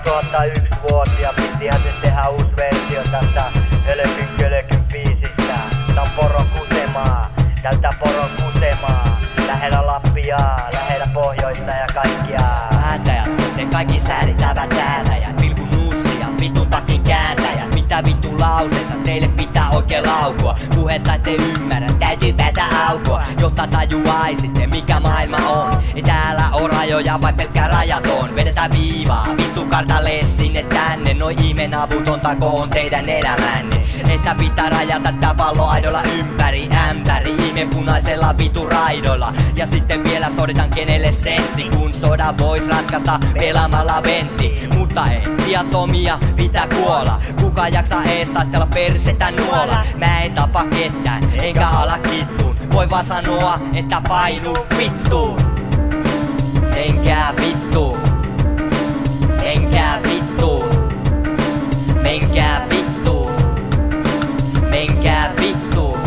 2001 pittihän se tehdä uusi versio tästä Hölökyn biisistä. Tää on poron kusemaa, täyttää poron kusemaa. Lähellä Lappia, lähellä pohjoista ja kaikkia. Päätäjät, te kaikki säälittävät säätäjät. Pilkun nuussia, vitun takin kääntäjät. Mitä vittu lauseita, teille pitää oikein laukua. Puhetta ette ymmärrä, täytyy päätä aukua. Jotta tajuaisitte mikä maailma on. Ei täällä oo rajoja, vain pelkkää rajaton. Vedetään viivaa, vittu kartalle sinne tänne. Noi ihmeen avutonta on teidän elämänne. Että pitää rajata tää pallo aidolla ympäri ämpäri. Ihmeen punaisella vitu raidolla. Ja sitten vielä soditan kenelle sentti. Kun soda vois ratkaista pelaamalla ventti. Mutta ei, viatomia pitää kuolla. Kuka jaksaa ees taistella persettä nuola. Mä en tapa ketään, enkä ala kittuun. Voi vaan sanoa, että painu vittuun. Menkää vittuun. Menkää vittuun. Menkää vittuun. Menkää vittuun.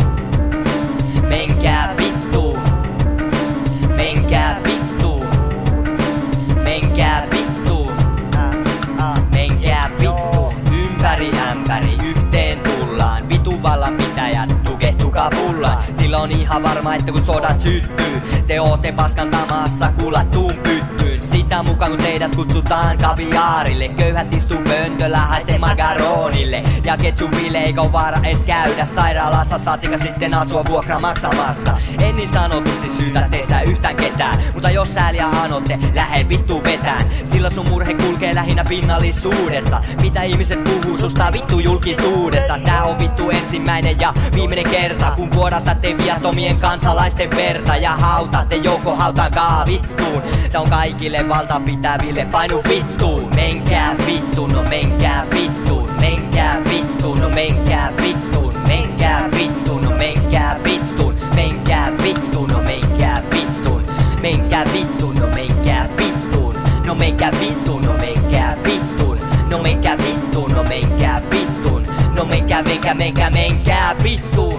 Menkää vittuun. Menkää vittuun. Menkää vittuun. Menkää vittuun. Ympäri ämpäri yhteen tullaan. Vitun vallanpitäjät tukehtukaa pullaan. Sillä on ihan varma, että kun sodat syttyy, te ootte paskantamassa kullattuun pyttyyn. Sitä mukaan kun teidät kutsutaan kaviaarille. Köyhät istuu pöntöllä haisten margaronille. Ja ketsupille eikä oo vaara ees käydä sairaalassa. Saatika sitten asua vuokra maksamassa. En niin sanotusti syytä teistä yhtään ketään. Mutta jos sääliä anotte, lähe vittu vetään. Silloin sun murhe kulkee lähinnä pinnallisuudessa. Mitä ihmiset puhuu susta vittu julkisuudessa. Tää on vittu ensimmäinen ja viimeinen kerta, kun vuodatatte viattomien kansalaisten verta. Ja hautatte joko hautakaa vittuun. Tää on kaikille valtapitäville painu vittuun. Menkää vittuun, no menkää vittuun. Menkää vittuun, no menkää vittuun. Menkää vittuun, no menkää vittuun. Menkää vittuun, no menkää vittuun. Menkää vittuun, no menkää vittuun. No menkää vittuun, no menkää vittuun. No menkää vittuun, no menkää vittuun. No menkää vittuun.